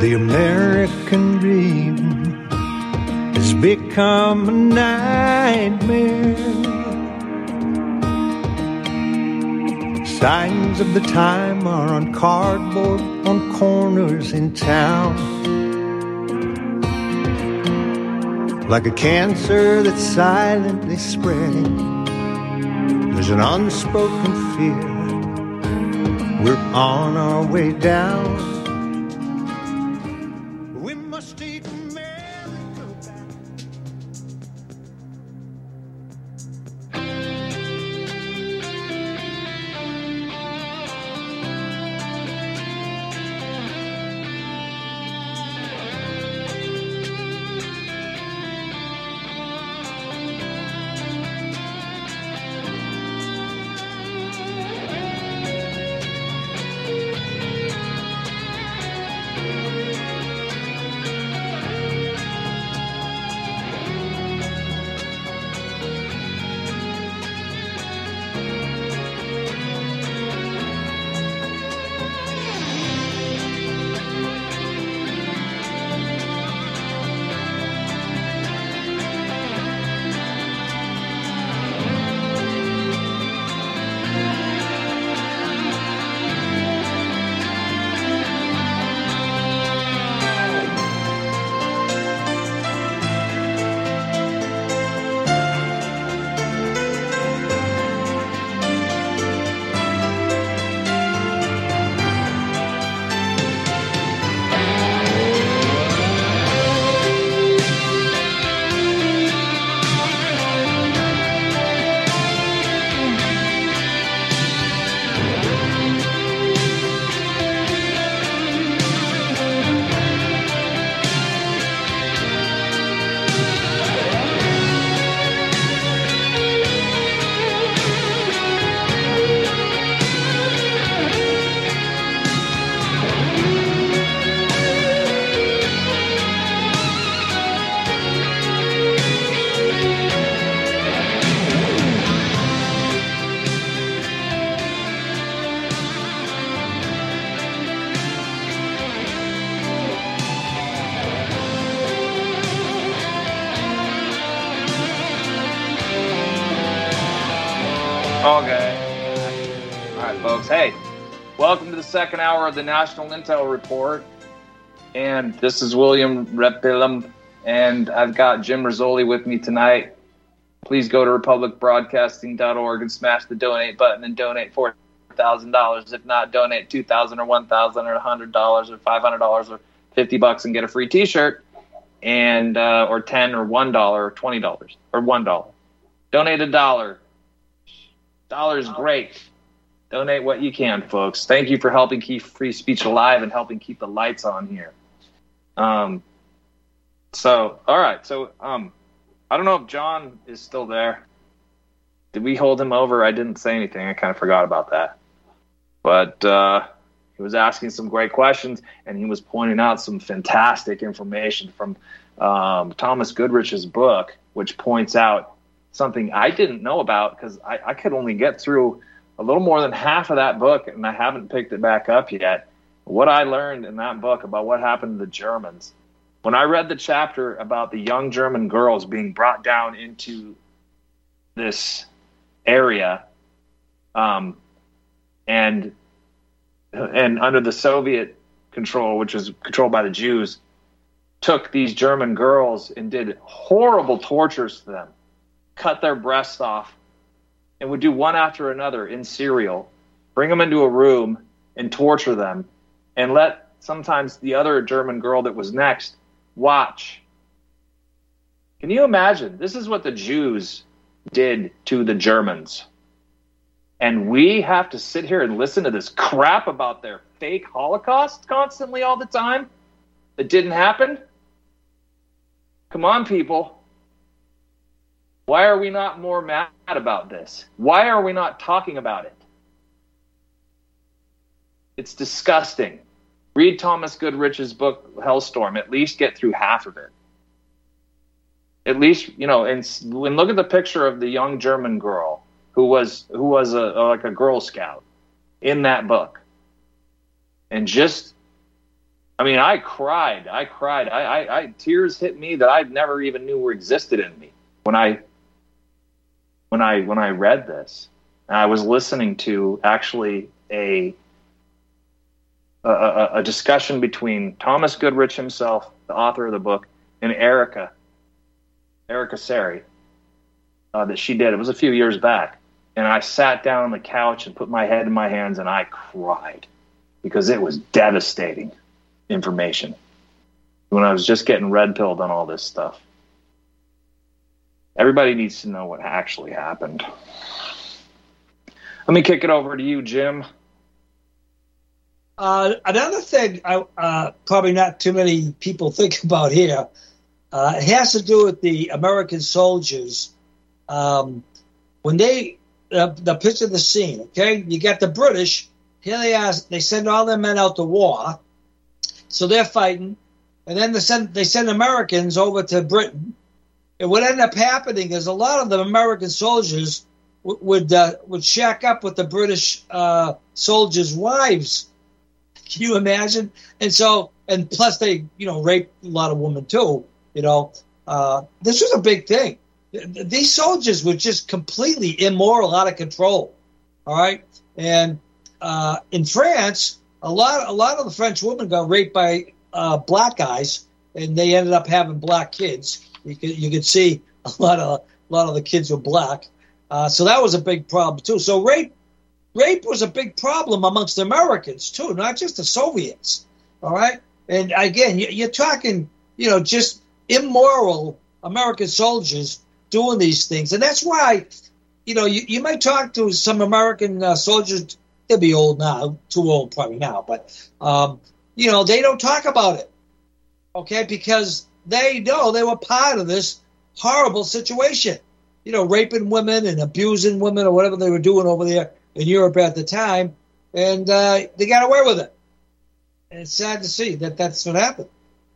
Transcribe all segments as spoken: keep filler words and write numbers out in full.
The American dream has become a nightmare. Signs of the time are on cardboard on corners in town. Like a cancer that's silently spreading, there's an unspoken fear. We're on our way down. We must take America back. Okay. All right, folks. Hey, welcome to the second hour of the National Intel Report. And this is William Repillum, and I've got Jim Rizzoli with me tonight. Please go to republic broadcasting dot org and smash the donate button and donate four thousand dollars. If not, donate two thousand dollars or one thousand dollars or one hundred dollars or five hundred dollars or fifty bucks and get a free T-shirt, and uh, or ten or one dollar or twenty dollars or one dollar. Donate a dollar. Dollar is great. Donate what you can, folks. Thank you for helping keep free speech alive and helping keep the lights on here. Um. So, all right. So, um, I don't know if John is still there. Did we hold him over? I didn't say anything. I kind of forgot about that. But uh, he was asking some great questions, and he was pointing out some fantastic information from um, Thomas Goodrich's book, which points out something I didn't know about because I, I could only get through a little more than half of that book, and I haven't picked it back up yet. What I learned in that book about what happened to the Germans, when I read the chapter about the young German girls being brought down into this area, um, and and under the Soviet control, which was controlled by the Jews, took these German girls and did horrible tortures to them, cut their breasts off, and would do one after another in serial, bring them into a room and torture them, and let sometimes the other German girl that was next watch. Can you imagine? This is what the Jews did to the Germans. And we have to sit here and listen to this crap about their fake Holocaust constantly all the time that didn't happen? Come on, people. Why are we not more mad about this? Why are we not talking about it? It's disgusting. Read Thomas Goodrich's book, Hellstorm. At least get through half of it. At least, you know, and, and look at the picture of the young German girl who was who was a, a like a Girl Scout in that book. And just I mean, I cried. I cried. I, I, I tears hit me that I never even knew were existed in me when I when I when I read this. And I was listening to actually a a, a discussion between Thomas Goodrich himself, the author of the book, and Erica Erica Sari uh, that she did. It was a few years back, and I sat down on the couch and put my head in my hands and I cried because it was devastating information when I was just getting red pilled on all this stuff. Everybody needs to know what actually happened. Let me kick it over to you, Jim. Uh, another thing, I, uh, probably not too many people think about here, uh, it has to do with the American soldiers. Um, when they, uh, the picture of the scene, okay, you got the British, here they are, they send all their men out to war. So they're fighting, and then they send they send Americans over to Britain. And what ended up happening is a lot of the American soldiers w- would uh, would shack up with the British uh, soldiers' wives. Can you imagine? And so, and plus they, you know, raped a lot of women too. You know, uh, this was a big thing. These soldiers were just completely immoral, out of control. All right, and uh, in France. A lot, a lot of the French women got raped by uh, black guys, and they ended up having black kids. You could, you could see a lot of, a lot of the kids were black. Uh, so that was a big problem too. So rape, rape was a big problem amongst the Americans too, not just the Soviets. All right, and again, you, you're talking, you know, just immoral American soldiers doing these things, and that's why, you know, you, you might talk to some American uh, soldiers. They'll be old now, too old probably now, but, um, you know, they don't talk about it, okay, because they know they were part of this horrible situation, you know, raping women and abusing women or whatever they were doing over there in Europe at the time, and uh, they got away with it. And it's sad to see that that's what happened.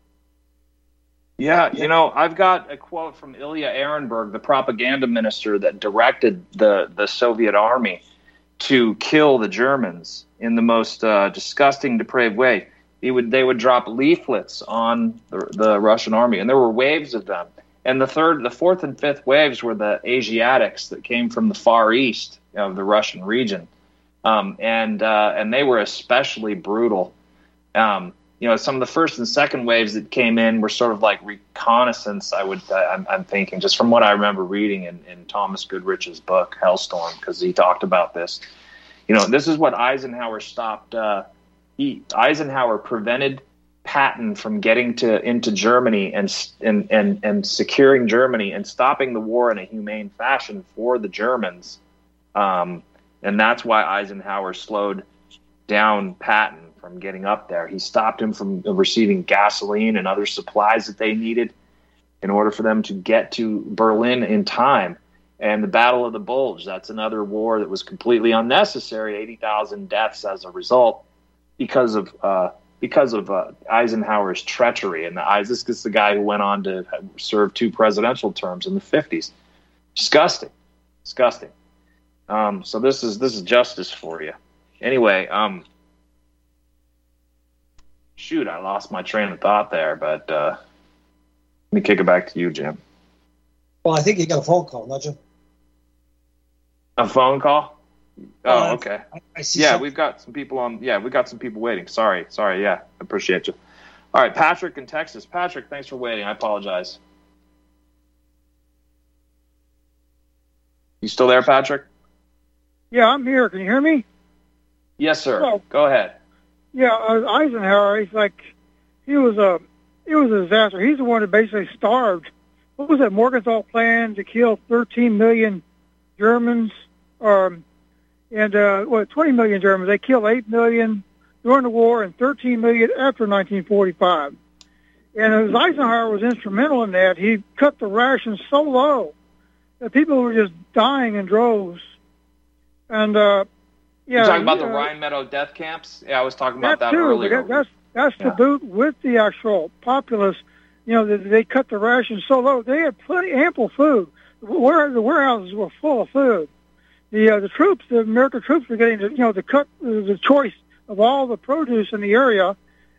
Yeah, you know, I've got a quote from Ilya Ehrenberg, the propaganda minister that directed the, the Soviet army to kill the Germans in the most uh, disgusting, depraved way. He would, they would drop leaflets on the, the Russian army, and there were waves of them. And the third, the fourth and fifth waves were the Asiatics that came from the Far East of the Russian region, um, and uh, and they were especially brutal. Um, you know, some of the first and second waves that came in were sort of like reconnaissance. I would, I'm, I'm thinking, just from what I remember reading in, in Thomas Goodrich's book Hellstorm, because he talked about this. You know, this is what Eisenhower stopped. Uh, he Eisenhower prevented Patton from getting to into Germany and and and and securing Germany and stopping the war in a humane fashion for the Germans, um, and that's why Eisenhower slowed down Patton from getting up there. He stopped him from receiving gasoline and other supplies that they needed in order for them to get to Berlin in time. And the Battle of the Bulge, that's another war that was completely unnecessary, eighty thousand deaths as a result because of uh, because of uh, Eisenhower's treachery. And the, this is the guy who went on to serve two presidential terms in the fifties. Disgusting. Disgusting. Um, so this is this is justice for you. Anyway, um, shoot, I lost my train of thought there, but uh, let me kick it back to you, Jim. Well, I think you got a phone call, don't you? A phone call? Oh, uh, okay. I, I see yeah, something. we've got some people on. Yeah, we've got some people waiting. Sorry, sorry. Yeah, I appreciate you. All right, Patrick in Texas. Patrick, thanks for waiting. I apologize. You still there, Patrick? Yeah, I'm here. Can you hear me? Yes, sir. Well, Go ahead. Yeah, uh, Eisenhower. He's like, he was a, he was a disaster. He's the one that basically starved. What was that Morgenthau plan to kill thirteen million Germans? Um, and uh, what, twenty million Germans? They killed eight million during the war and thirteen million after nineteen forty-five. And as Eisenhower was instrumental in that, he cut the rations so low that people were just dying in droves. And uh, yeah, You're talking about uh, the Rhine Meadow death camps? Yeah, I was talking about that, that too, earlier. That, that's that's yeah. to boot with the actual populace. You know, they, they cut the rations so low. They had plenty, ample food. Where the warehouses were full of food. The uh, the troops, the American troops, were getting to, you know, to cut the choice of all the produce in the area,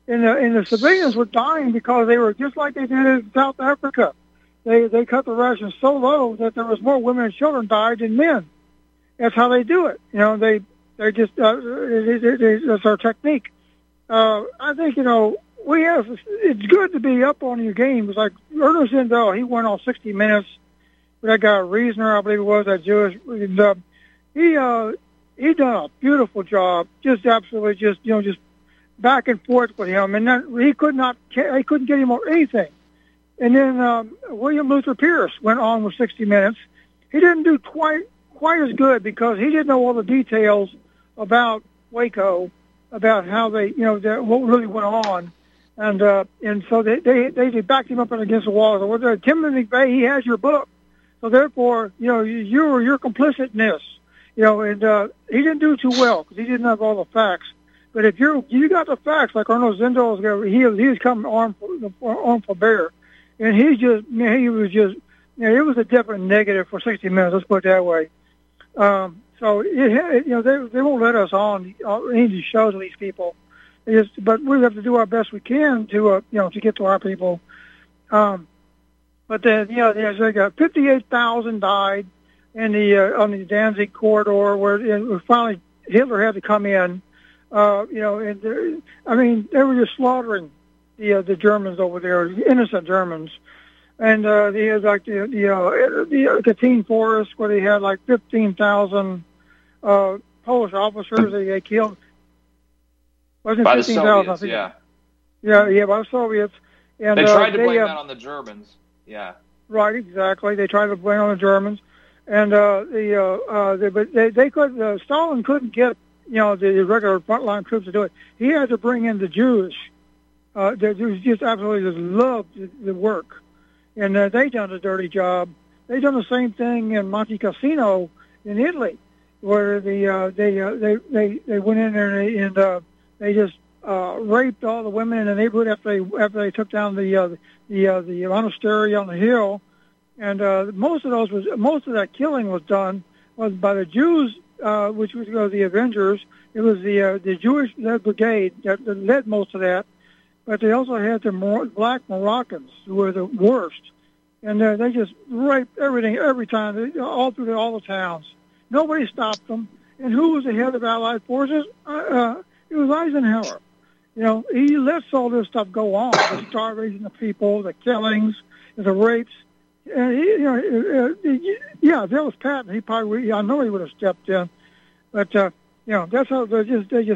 and the, and the civilians were dying because they were just like they did in South Africa. They they cut the rations so low that there was more women and children died than men. That's how they do it. You know, they they just uh, they, they, they, that's our technique. Uh, I think you know we have. It's good to be up on your games. Like Ernest Zindel, he went on sixty minutes. That guy Reasoner, I believe it was, that Jewish. And, uh, he uh, he done a beautiful job. Just absolutely, just you know, just back and forth with him, and then he could not. He couldn't get him on anything. And then um, William Luther Pierce went on with sixty minutes. He didn't do quite quite as good because he didn't know all the details about Waco, about how they, you know, the, what really went on, and uh, and so they they they backed him up against the wall. So, well, Timothy McVeigh, he has your book, so therefore, you know, you're you're complicit in this, you know, and uh, he didn't do too well because he didn't have all the facts. But if you're you got the facts, like Arnold Zindel, he he's come armed for, armed for bear. And he just, man, he was just, you know, it was a definite negative for sixty minutes. Let's put it that way. Um, so, it, it, you know, they they won't let us on any of these shows with these people. They just, but we have to do our best we can to, uh, you know, to get to our people. Um, but then, you know, there's like uh, fifty-eight thousand died in the uh, on the Danzig corridor, where you know, finally Hitler had to come in. Uh, you know, and I mean, they were just slaughtering the uh, the Germans over there, innocent Germans, and uh, they had like the the, uh, the uh, Katyn Forest where they had like fifteen thousand uh, Polish officers they, they killed. Wasn't by the fifteen thousand? Soviets, yeah, yeah, yeah, by the Soviets. And they tried uh, to blame they, uh, that on the Germans. Yeah, right, exactly. They tried to blame on the Germans, and uh, the uh, uh, they, but they they could uh, Stalin couldn't get you know the regular frontline troops to do it. He had to bring in the Jews. Uh, they just absolutely just loved the work, and uh, they done a dirty job. They done the same thing in Monte Cassino in Italy, where the uh, they, uh, they they they went in there and, they, and uh, they just uh, raped all the women in the neighborhood after they after they took down the uh, the uh, the monastery on the hill, and uh, most of those was most of that killing was done was by the Jews, uh, which was uh, the Avengers. It was the uh, the Jewish brigade that, that led most of that. But they also had the Mor- black Moroccans, who were the worst, and uh, they just raped everything every time, they, all through the, all the towns. Nobody stopped them. And who was the head of Allied forces? Uh, uh, it was Eisenhower. You know, he lets all this stuff go on: the starvation of people, the killings, the rapes. And he, you know, uh, uh, yeah, if that was Patton, he probably, I know he would have stepped in. But uh, you know, that's how they just they just.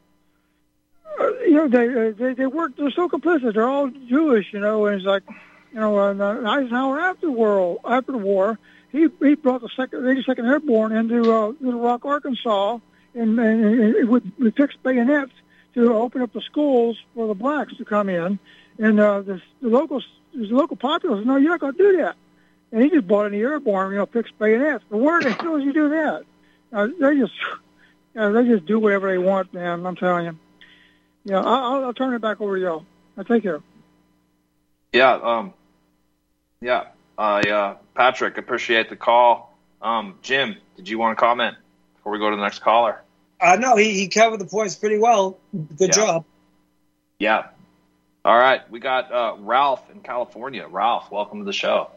Uh, you know, they, uh, they they work. They're so complicit. They're all Jewish, you know. And it's like, you know, uh, Eisenhower after the war, after the war, he he brought the second, eighty-second Airborne into uh, Little Rock, Arkansas, and, and, and with, with fixed bayonets to open up the schools for the blacks to come in. And uh, the, the local the local populace, no, you're not going to do that. And he just brought in the Airborne, you know, fixed bayonets. But where the hell did you do that? Uh, they just, uh, they just do whatever they want, man. I'm telling you. Yeah, I'll, I'll turn it back over to y'all. I'll take care. Yeah, um, yeah. Uh, yeah, Patrick, appreciate the call. Um, Jim, did you want to comment before we go to the next caller? Uh, no, he, he covered the points pretty well. Good yeah. job. Yeah. All right, we got uh, Ralph in California. Ralph, welcome to the show.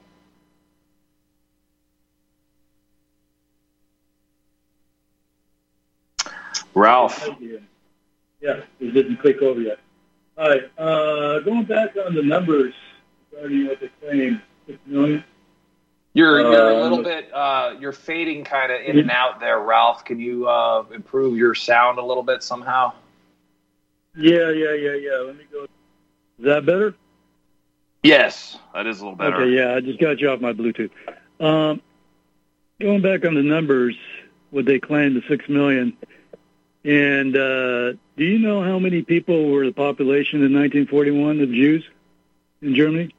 Ralph. Yeah, it didn't click over yet. All right, uh, going back on the numbers regarding what they're saying, six million. You're you're a Uh, little bit uh, you're fading kind of in and out there, Ralph. Can you uh, improve your sound a little bit somehow? Yeah, yeah, yeah, yeah. Let me go. Is that better? Yes, that is a little better. Okay, yeah, I just got you off my Bluetooth. Um, going back on the numbers, what they claim, the six million. And uh, do you know how many people were the population in nineteen forty-one of Jews in Germany?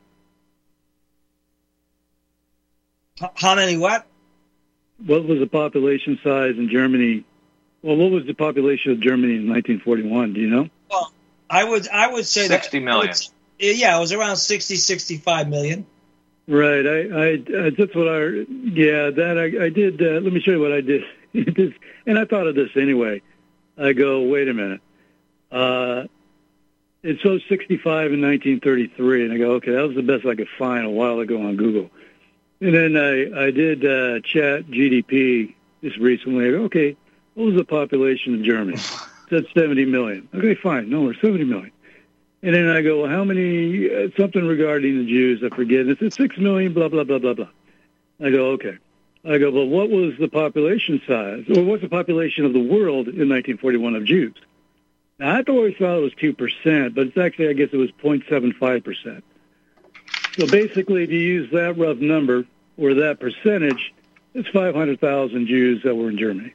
How many what? What was the population size in Germany? Well, what was the population of Germany in nineteen forty-one? Do you know? Well, I would I would say sixty that million. Would, yeah, it was around sixty, sixty-five million. Right. I, I, uh, that's what I, yeah, that I, I did. Uh, let me show you what I did. This, and I thought of this anyway. I go, wait a minute. Uh, it shows sixty-five in nineteen thirty-three, and I go, okay, that was the best I could find a while ago on Google. And then I, I did uh, chat G D P just recently. I go, okay, what was the population of Germany? It said seventy million. Okay, fine. No, we're seventy million. And then I go, well, how many, uh, something regarding the Jews, I forget. It said six million, blah, blah, blah, blah, blah. I go, okay. I go, well, what was the population size, or what's the population of the world in nineteen forty-one of Jews? Now, I always thought it was two percent, but it's actually, I guess it was zero point seven five percent. So basically, if you use that rough number, or that percentage, it's five hundred thousand Jews that were in Germany.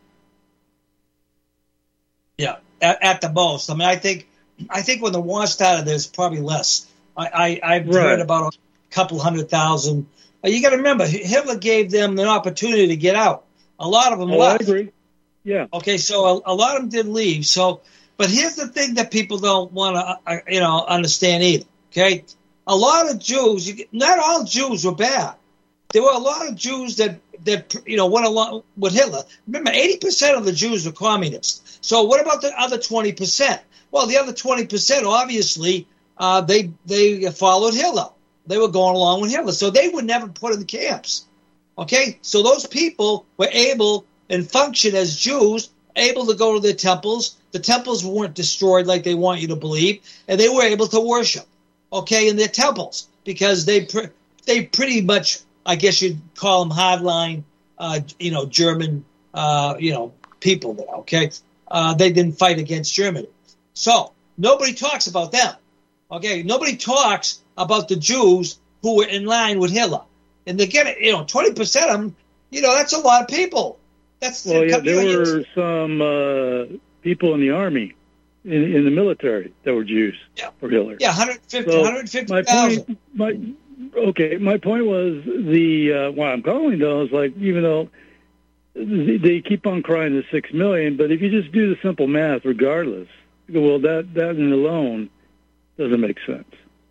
Yeah, at, at the most. I mean, I think I think when the war started, there's probably less. I, I, I've Right. heard about a couple hundred thousand. Uh, You got to remember, Hitler gave them an opportunity to get out. A lot of them Oh, left. I agree. Yeah. Okay, so a, a lot of them did leave. So, but here's the thing that people don't want to, uh, you know, understand either. Okay, a lot of Jews, you, not all Jews were bad. There were a lot of Jews that that you know went along with Hitler. Remember, eighty percent of the Jews were communists. So, what about the other twenty percent? Well, the other twenty percent, obviously, uh, they they followed Hitler. They were going along with Hitler, so they were never put in the camps. Okay, so those people were able and function as Jews, able to go to their temples. The temples weren't destroyed like they want you to believe, and they were able to worship, okay, in their temples because they pre- they pretty much, I guess you'd call them hardline, uh, you know, German, uh, you know, people there, okay? Uh, they didn't fight against Germany. So nobody talks about them, okay? Nobody talks about the Jews who were in line with Hitler. And they get it, you know, twenty percent of them, you know, that's a lot of people. That's Well, yeah, there millions. were some uh, people in the army, in, in the military, that were Jews Yeah. for Hitler. Yeah, one hundred fifty, So one hundred fifty my thousand. point, my okay, my point was the uh, why I'm calling though is like even though they they keep on crying the six million, but if you just do the simple math, regardless, you go, well, that that alone doesn't make sense.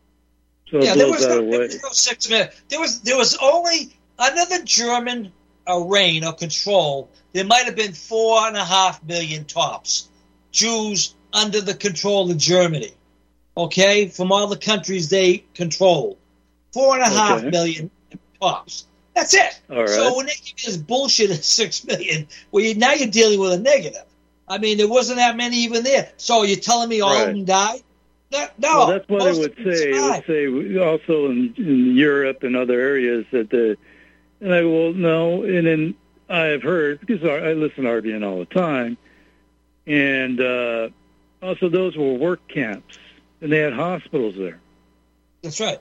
So Yeah, it there blows was, that no, away. there was no six million. There was there was only under the German uh, reign or control. There might have been four and a half million tops Jews under the control of Germany. Okay, from all the countries they controlled, four and a half Okay. million tops. That's it. All right. So when they give you this bullshit of six million, well, you, now you're dealing with a negative. I mean, there wasn't that many even there. So you're telling me all Right. of them died? No, no. Well, that's what most it would of them say. It survived. would say also in, in Europe and other areas that the, and I go, well, no. And then I have heard, because I I listen to R B N all the time, and uh, also those were work camps, and they had hospitals there. That's right.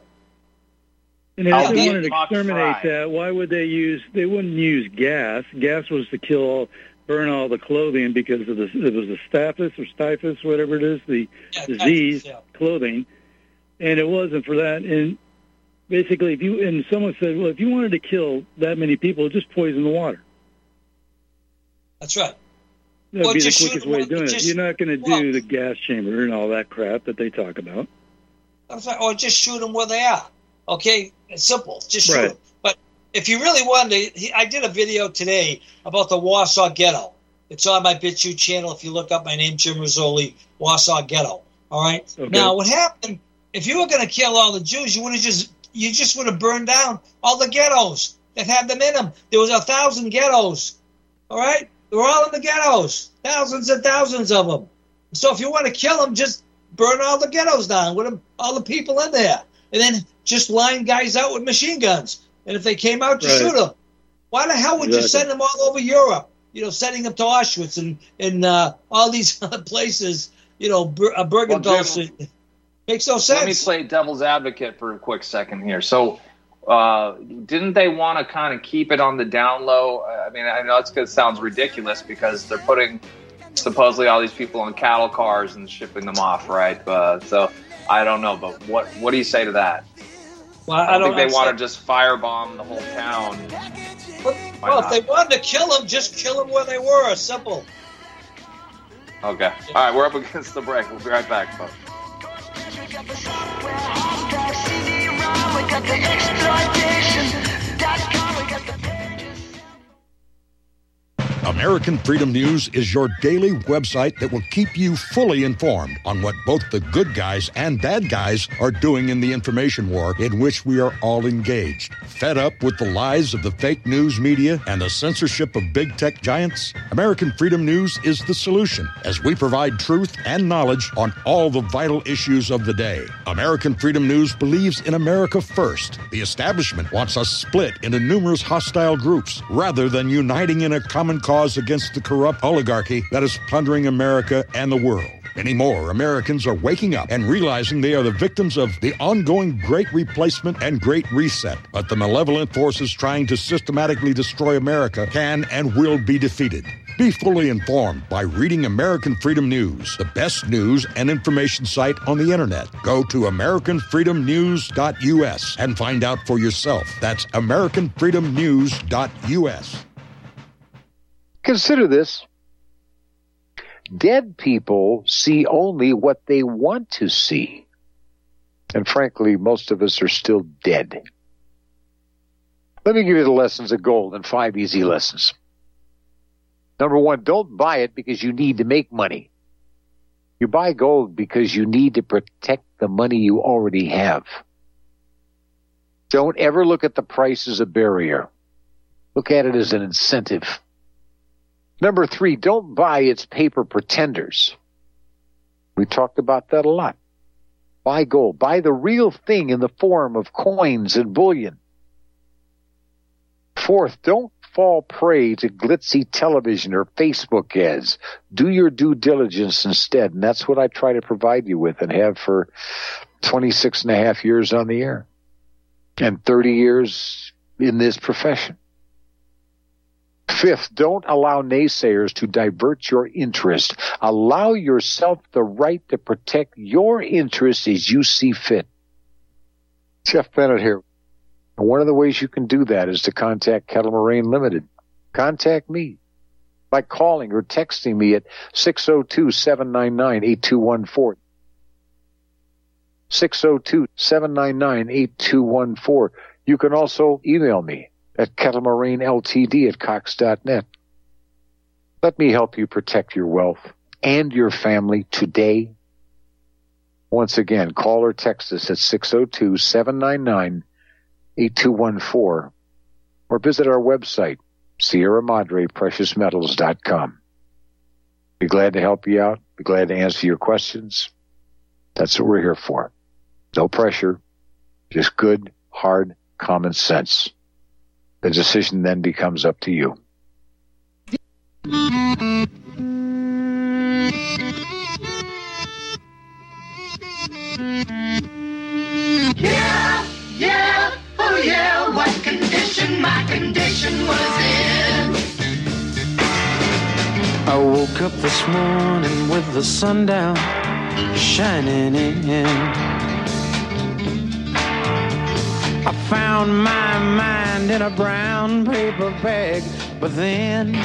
And if I'll they be wanted to Fox exterminate Fry. that, why would they use, they wouldn't use gas. Gas was to kill all, burn all the clothing because of the, it was the staphylos or typhus, whatever it is, the Yeah, disease yeah. clothing, and it wasn't for that. And basically, if you and someone said, well, if you wanted to kill that many people, just poison the water. That's right. That would Well, be the just shoot quickest them way with- of doing it. just- You're not going to do well- the gas chamber and all that crap that they talk about. That's right. Or just shoot them where they are. Okay? It's simple. Just shoot Right. them. But if you really wanted to, he, I did a video today about the Warsaw Ghetto. It's on my BitChute channel. If you look up my name, Jim Rizzoli, Warsaw Ghetto. All right? Okay. Now, what happened, if you were going to kill all the Jews, you would have just, you just would have burned down all the ghettos that had them in them. There was a thousand ghettos. All right? They were all in the ghettos. Thousands and thousands of them. So if you want to kill them, just burn all the ghettos down with them, all the people in there. And then just line guys out with machine guns. And if they came out to Right. shoot them, why the hell would you Exactly. send them all over Europe? You know, sending them to Auschwitz and, and uh, all these other places, you know, Ber- uh, Bergen-Belsen. Well, Jim, Makes no Let me sense. play devil's advocate for a quick second here. So, uh, didn't they want to kind of keep it on the down low? I mean, I know it's gonna sounds ridiculous because they're putting supposedly all these people on cattle cars and shipping them off, right? Uh, so I don't know, but what what do you say to that? Well, I don't, think they want understand. to just firebomb the whole town. Well, Why well, if not? they wanted to kill them, just kill them where they were. Simple. Okay. All right, we're up against the break. We'll be right back, folks. We got the software, hardback, C D ROM, we got the exploitation dot com, we got the American Freedom News is your daily website that will keep you fully informed on what both the good guys and bad guys are doing in the information war in which we are all engaged. Fed up with the lies of the fake news media and the censorship of big tech giants? American Freedom News is the solution, as we provide truth and knowledge on all the vital issues of the day. American Freedom News believes in America first. The establishment wants us split into numerous hostile groups rather than uniting in a common cause against the corrupt oligarchy that is plundering America and the world. Many more Americans are waking up and realizing they are the victims of the ongoing Great Replacement and Great Reset. But the malevolent forces trying to systematically destroy America can and will be defeated. Be fully informed by reading American Freedom News, the best news and information site on the internet. Go to American Freedom News dot U S and find out for yourself. That's American Freedom News dot U S. Consider this. Dead people see only what they want to see. And frankly, most of us are still dead. Let me give you the lessons of gold in five easy lessons. Number one, don't buy it because you need to make money. You buy gold because you need to protect the money you already have. Don't ever look at the price as a barrier. Look at it as an incentive. Number three, don't buy its paper pretenders. We talked about that a lot. Buy gold. Buy the real thing in the form of coins and bullion. Fourth, don't fall prey to glitzy television or Facebook ads. Do your due diligence instead, and that's what I try to provide you with and have for twenty-six and a half years on the air and thirty years in this profession. Fifth, don't allow naysayers to divert your interest. Allow yourself the right to protect your interests as you see fit. Jeff Bennett here. And one of the ways you can do that is to contact Kettle Moraine Limited. Contact me by calling or texting me at six oh two, seven nine nine, eight two one four. six oh two, seven nine nine, eight two one four. You can also email me at kettlemoraineltd at cox dot net. Let me help you protect your wealth and your family today. Once again, call or text us at six oh two, seven nine nine, eight two one four or visit our website, Sierra Madre Precious Metals dot com. Be glad to help you out. Be glad to answer your questions. That's what we're here for. No pressure, just good, hard, common sense. The decision then becomes up to you. Yeah, yeah, oh yeah, what condition my condition was in. I woke up this morning with the sun down shining in. I found my mind in a brown paper bag, but then...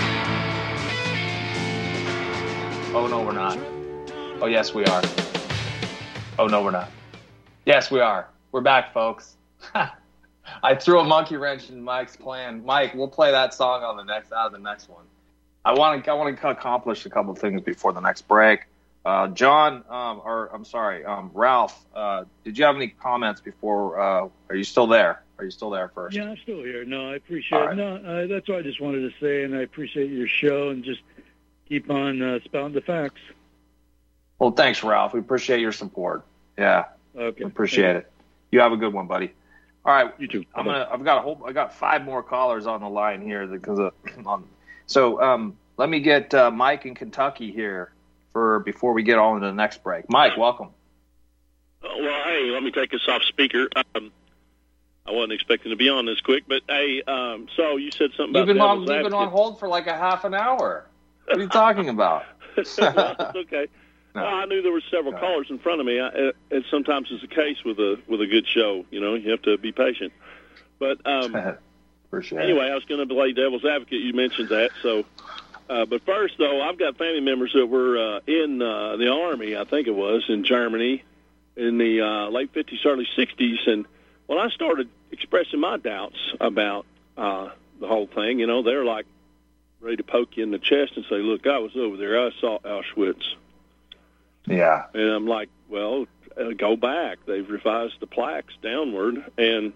Oh, no, we're not. Oh, yes, we are. Oh, no, we're not. Yes, we are. We're back, folks. I threw a monkey wrench in Mike's plan. Mike, we'll play that song on the next out of the next one. I want to I want to accomplish a couple of things before the next break. Uh, John, um, or I'm sorry, um, Ralph, uh, did you have any comments before? Uh, are you still there? Are you still there first? Yeah, I'm still here. No, I appreciate right. it. No, uh, that's what I just wanted to say, and I appreciate your show, and just keep on uh, spouting the facts. Well, thanks, Ralph. We appreciate your support. Yeah, okay, we appreciate it. You have a good one, buddy. All right, you too. I'm gonna. I've got a whole. I got five more callers on the line here because of. On, so um, let me get uh, Mike in Kentucky here for before we get on to the next break. Mike, welcome. Uh, well, hey, let me take this off speaker. Um, I wasn't expecting to be on this quick, but hey, um, so you said something about you've been on. Devil's You've been on Advocate. hold for like a half an hour. What are you talking about? Well, it's okay. No. Well, I knew there were several No. callers in front of me. I, it, it sometimes is the case with a with a good show. You know, you have to be patient. But um, Appreciate anyway, it. I was going to play devil's advocate. You mentioned that, so. Uh, but first, though, I've got family members that were uh, in uh, the Army, I think it was, in Germany in the uh, late fifties, early sixties. And when I started expressing my doubts about uh, the whole thing, you know, they're like, ready to poke you in the chest and say, look, I was over there. I saw Auschwitz. Yeah. And I'm like, well, uh, go back. They've revised the plaques downward. And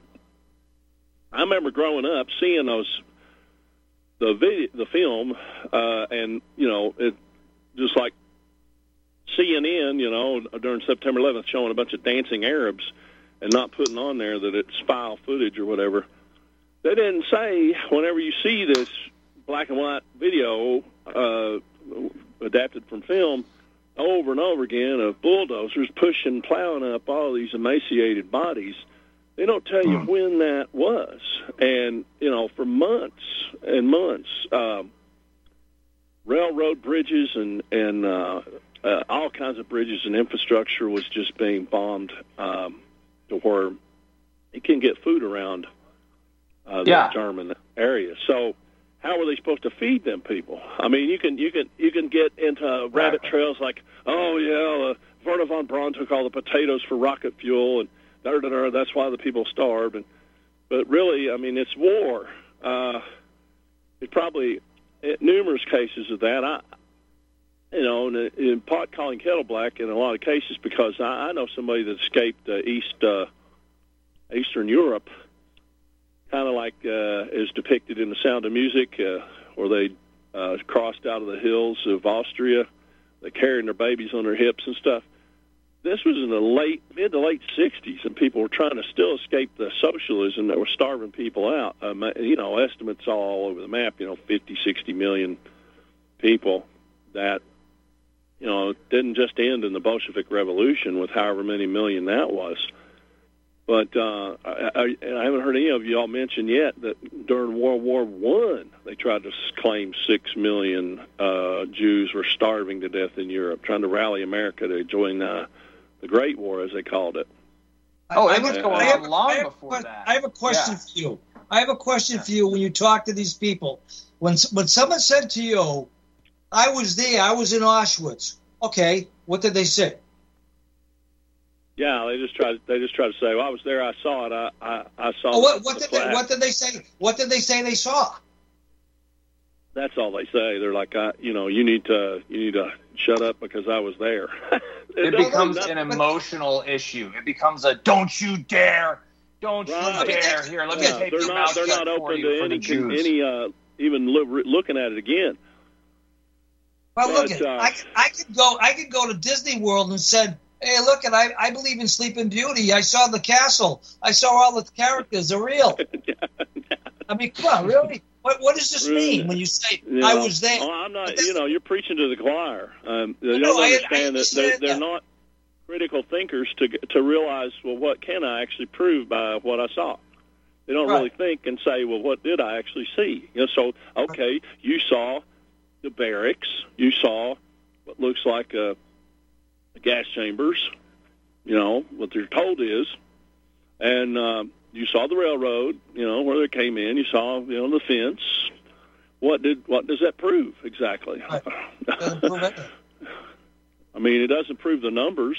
I remember growing up seeing those, the video, the film, uh, and, you know, it just like C N N, you know, during September eleventh showing a bunch of dancing Arabs and not putting on there that it's file footage or whatever. They didn't say, whenever you see this black and white video uh, adapted from film over and over again of bulldozers pushing, plowing up all these emaciated bodies, they don't tell you when that was. And, you know, for months and months, um, railroad bridges and, and uh, uh, all kinds of bridges and infrastructure was just being bombed um, to where you can get food around uh, the yeah. German area. So how were they supposed to feed them people? I mean, you can you can you can get into rabbit trails like, oh yeah, uh, Werner von Braun took all the potatoes for rocket fuel, and da, da, da, that's why the people starved. And but really, I mean, it's war. Uh, it's probably numerous cases of that. I, you know, in, in pot calling kettle black in a lot of cases, because I, I know somebody that escaped uh, East uh, Eastern Europe, kind of like uh, is depicted in The Sound of Music, uh, where they uh, crossed out of the hills of Austria. They carried their babies on their hips and stuff. This was in the late, mid to late sixties, and people were trying to still escape the socialism that was starving people out. Um, you know, estimates all over the map, you know, fifty, sixty million people. That, you know, didn't just end in the Bolshevik Revolution with however many million that was. But uh, I, I, I haven't heard any of you all mention yet that during World War One, they tried to claim six million uh, Jews were starving to death in Europe, trying to rally America to join uh, the Great War, as they called it. Oh, it was I, going I have, on long I have, before that. I have a question yeah. for you. I have a question yeah. for you when you talk to these people. When when someone said to you, I was there, I was in Auschwitz. Okay, what did they say? Yeah, they just try. They just try to say, "Well, I was there. I saw it. I, I, I saw." Oh, what, the, what the did plaque. they? What did they say? What did they say they saw? That's all they say. They're like, I, you know, you need to, you need to shut up because I was there. it, it becomes an emotional issue. It becomes a "Don't you dare, don't right. you dare." Here, let me yeah, take they're your not. mouth They're shut not for open you to for the any, Jews. any uh, even look, looking at it again. Well, but, look, at, uh, I I could go. I could go to Disney World and said, "Hey, look, and I, I believe in Sleeping Beauty. I saw the castle. I saw all the characters. They're real." I mean, come on, really? What what does this mean when you say yeah. I was there? Well, I'm not. You know, you're preaching to the choir. Um, they no, don't I, understand I that understand they're, they're that. not critical thinkers to to realize, well, what can I actually prove by what I saw? They don't right. really think and say, well, what did I actually see? You know, so okay, you saw the barracks. You saw what looks like a, a gas chambers. You know what they're told is, and um, you saw the railroad. You know where they came in. You saw you know the fence. What did what does that prove exactly? Right. Doesn't prove anything. I mean, it doesn't prove the numbers.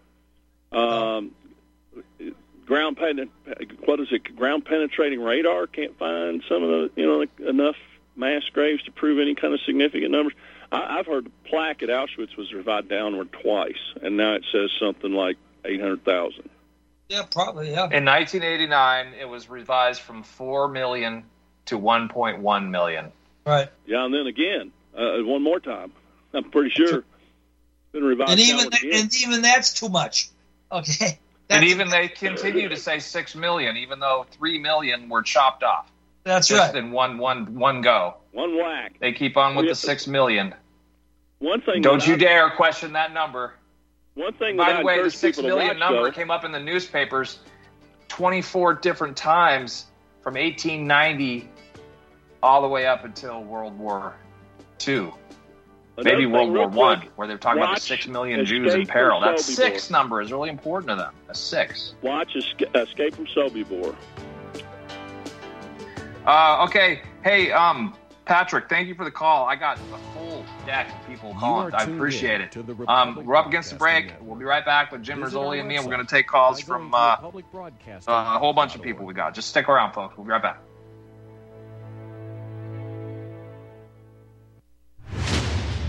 Um, ground pen, what is it? Ground penetrating radar can't find some of the you know enough mass graves to prove any kind of significant numbers. I, I've heard the plaque at Auschwitz was revised downward twice, and now it says something like eight hundred thousand. Yeah, probably. Yeah. In nineteen eighty-nine, it was revised from four million to one point one million. Right. Yeah, and then again, uh, one more time. I'm pretty sure. Been revised and even that, and even that's too much. Okay. That's, and even they continue to say six million, even though three million were chopped off. That's just right. in one one one go. One whack. They keep on with well, the six million. One thing. Don't you I, dare question that number. One thing. By that the way, the six million watch, number though, came up in the newspapers twenty-four different times from eighteen ninety all the way up until World War Two. Maybe World War One, where they're talking about the six million Jews in peril. That six number is really important to them. A six. Watch Escape from Sobibor. Uh, okay. Hey, um, Patrick, thank you for the call. I got a full deck of people calling. I appreciate it. Um, we're up against the break. We'll be right back with Jim Rizzoli and me, and we're going to take calls from uh, uh, a whole bunch of people we got. Just stick around, folks. We'll be right back.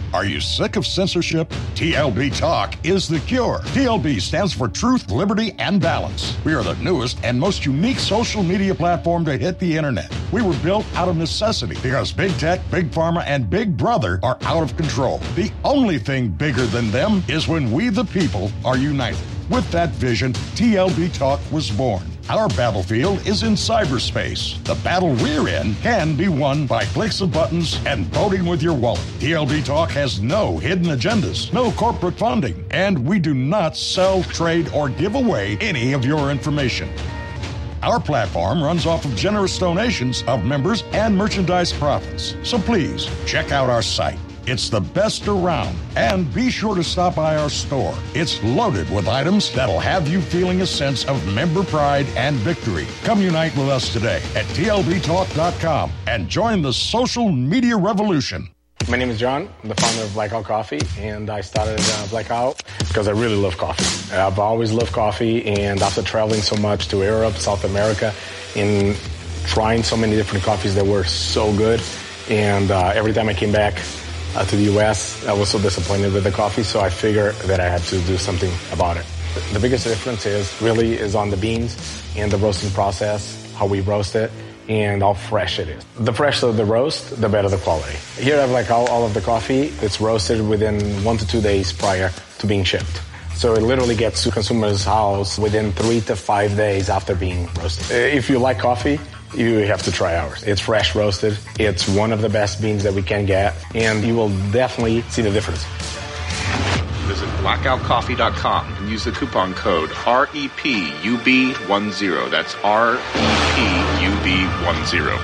Are you sick of censorship? T L B Talk is the cure. T L B stands for Truth, Liberty, and Balance. We are the newest and most unique social media platform to hit the internet. We were built out of necessity because big tech, big pharma, and big brother are out of control. The only thing bigger than them is when we, the people, are united. With that vision, T L B Talk was born. Our battlefield is in cyberspace. The battle we're in can be won by clicks of buttons and voting with your wallet. T L B Talk has no hidden agendas, no corporate funding, and we do not sell, trade, or give away any of your information. Our platform runs off of generous donations of members and merchandise profits. So please, check out our site. It's the best around. And be sure to stop by our store. It's loaded with items that'll have you feeling a sense of member pride and victory. Come unite with us today at T L B talk dot com and join the social media revolution. My name is John. I'm the founder of Blackout Coffee, and I started uh, Blackout because I really love coffee. I've always loved coffee, and after traveling so much to Europe, South America, and trying so many different coffees that were so good, and uh, every time I came back uh, to the U S, I was so disappointed with the coffee, so I figured that I had to do something about it. The biggest difference is really is on the beans and the roasting process, how we roast it, and how fresh it is. The fresher the roast, the better the quality. Here I have like all, all of the coffee. It's roasted within one to two days prior to being shipped. So it literally gets to consumers' house within three to five days after being roasted. If you like coffee, you have to try ours. It's fresh roasted. It's one of the best beans that we can get, and you will definitely see the difference. Visit blackout coffee dot com and use the coupon code R E P U B ten. That's R E P U B ten.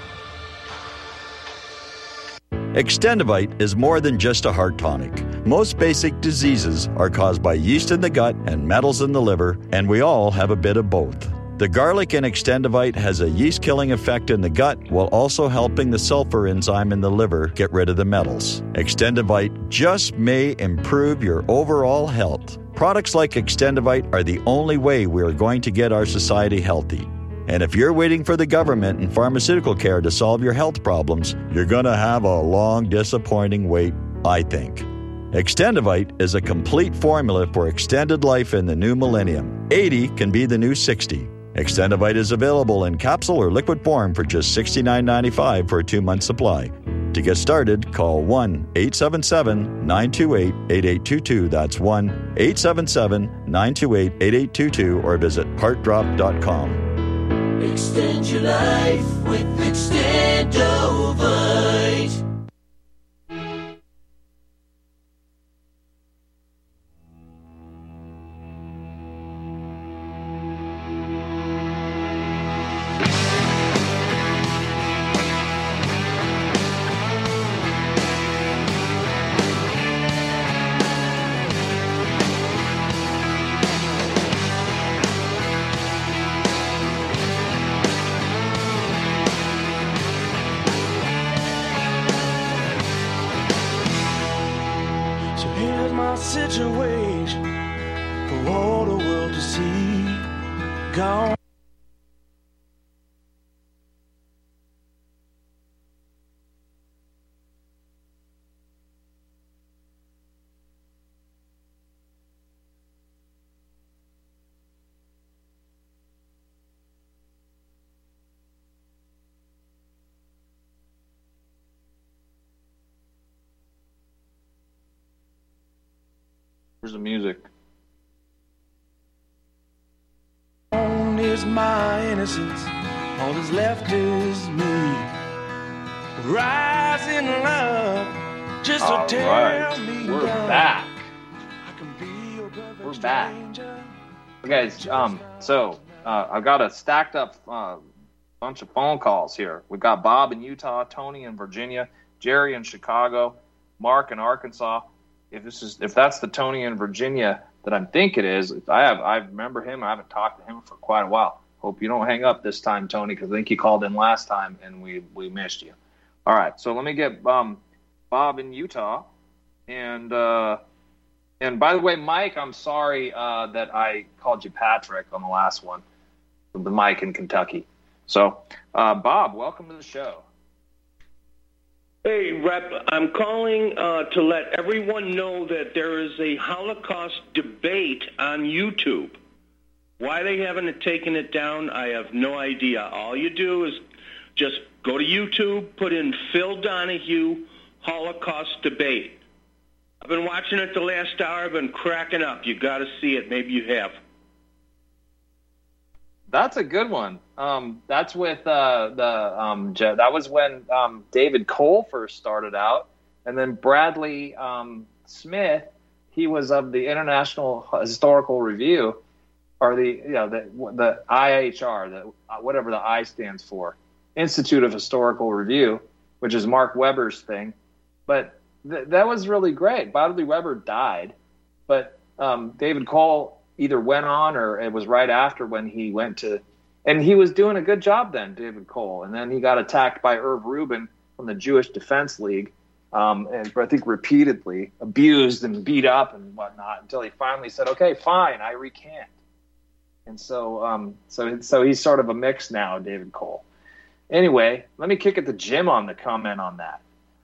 Extendivite is more than just a heart tonic. Most basic diseases are caused by yeast in the gut and metals in the liver, and we all have a bit of both. The garlic in Extendivite has a yeast-killing effect in the gut while also helping the sulfur enzyme in the liver get rid of the metals. Extendivite just may improve your overall health. Products like Extendivite are the only way we are going to get our society healthy. And if you're waiting for the government and pharmaceutical care to solve your health problems, you're going to have a long, disappointing wait, I think. Extendivite is a complete formula for extended life in the new millennium. eighty can be the new sixty. Extendivite is available in capsule or liquid form for just sixty-nine ninety-five for a two-month supply. To get started, call one eight seven seven, nine two eight, eight eight two two. That's one eight seven seven, nine two eight, eight eight two two or visit heart drop dot com. Extend your life with Extendovite. Situation for all the world to see. Gone. Where's the music? Gone is my innocence, all that's left is me. Rising up, just All to tear right. me We're down. back. I can be your perfect We're back. stranger. Okay, guys, um, so uh, I've got a stacked up uh, bunch of phone calls here. We've got Bob in Utah, Tony in Virginia, Jerry in Chicago, Mark in Arkansas. If this is if that's the Tony in Virginia that I think it is, I have I remember him. I haven't talked to him for quite a while. Hope you don't hang up this time, Tony, because I think you called in last time and we we missed you. All right, so let me get um, Bob in Utah, and uh, and by the way, Mike, I'm sorry uh, that I called you Patrick on the last one, the Mike in Kentucky. So, uh, Bob, welcome to the show. Hey, Rep, I'm calling uh, to let everyone know that there is a Holocaust debate on YouTube. Why they haven't taken it down, I have no idea. All you do is just go to YouTube, put in Phil Donahue Holocaust debate. I've been watching it the last hour. I've been cracking up. You got to see it. Maybe you have. That's a good one. Um, that's with uh, the um, Je- that was when um, David Cole first started out, and then Bradley um, Smith. He was of the International Historical Review, or the you know the the I H R, the uh, whatever the I stands for, Institute of Historical Review, which is Mark Weber's thing. But th- that was really great. Bradley Weber died, but um, David Cole either went on or it was right after when he went to, and he was doing a good job then, David Cole. And then he got attacked by Irv Rubin from the Jewish Defense League, um, and I think repeatedly abused and beat up and whatnot until he finally said, okay, fine, I recant. And so, um, so, so he's sort of a mix now, David Cole. Anyway, let me kick it to Jim on the comment on that.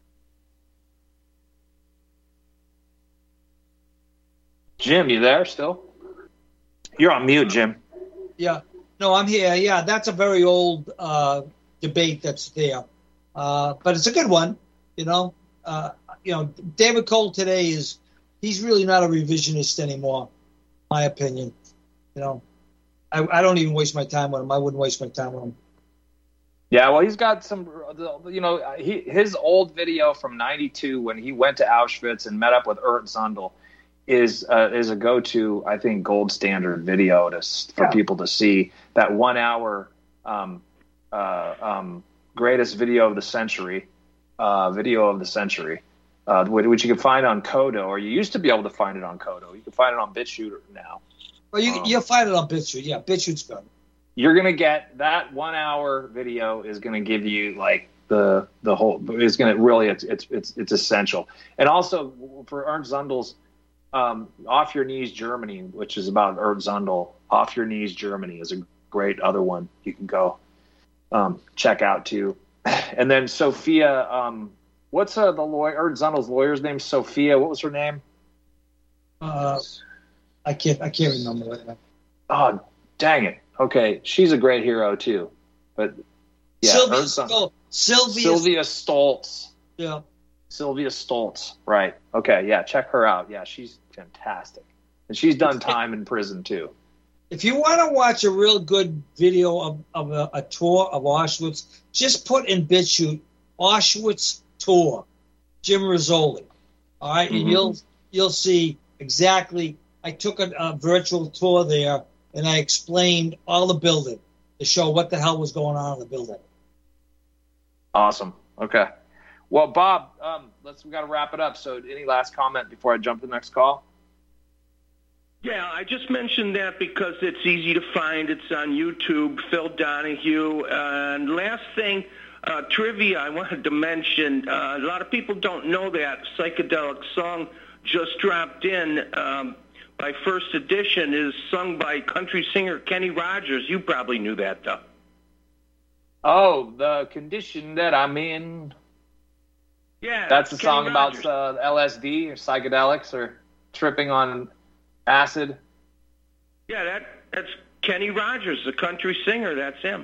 Jim, you there still? You're on mute, Jim. Yeah. No, I'm here. Yeah, that's a very old uh, debate that's there. Uh, but it's a good one, you know. Uh, you know, David Cole today is, he's really not a revisionist anymore, my opinion. You know, I, I don't even waste my time with him. I wouldn't waste my time with him. Yeah, well, he's got some, you know, he, his old video from ninety-two when he went to Auschwitz and met up with Ert Zundel is uh, is a go-to, I think, gold standard video to for yeah. people to see. That one-hour um, uh, um, greatest video of the century, uh, video of the century, uh, which you can find on Kodo, or you used to be able to find it on Kodo. You can find it on BitChute now. Well, you, um, you'll find it on BitChute. Yeah, BitChute's good. You're gonna get that one-hour video is gonna give you like the the whole. It's gonna really it's it's it's, it's essential, and also for Ernst Zundel's. Um, Off Your Knees Germany, which is about Ert Zundel. Off Your Knees Germany is a great other one you can go um, check out too. And then Sophia, um, what's uh, the lawyer? Ert Zundel's lawyer's name? Sophia. What was her name? Uh, I can't. I can't remember right now. Oh, dang it. Okay, she's a great hero too. But yeah, Sylvia, Ert Zundel. Sylvia, Sylvia Stoltz. Yeah. Sylvia Stoltz, right? Okay, yeah, check her out. Yeah, she's fantastic, and she's done time in prison too. If you want to watch a real good video of, of a, a tour of Auschwitz, just put in BitChute Auschwitz tour, Jim Rizzoli. All right, mm-hmm. and you'll you'll see exactly. I took a, a virtual tour there, and I explained all the building to show what the hell was going on in the building. Awesome. Okay. Well, Bob, um, let's we got to wrap it up. So, any last comment before I jump to the next call? Yeah, I just mentioned that because it's easy to find. It's on YouTube, Phil Donahue. Uh, and last thing, uh, trivia I wanted to mention. Uh, a lot of people don't know that psychedelic song just dropped in um, by First Edition is sung by country singer Kenny Rogers. You probably knew that, though. Oh, the condition that I'm in. Yeah, that's a Kenny song Rogers. about uh, L S D or psychedelics or tripping on acid. Yeah, that that's Kenny Rogers, the country singer. That's him.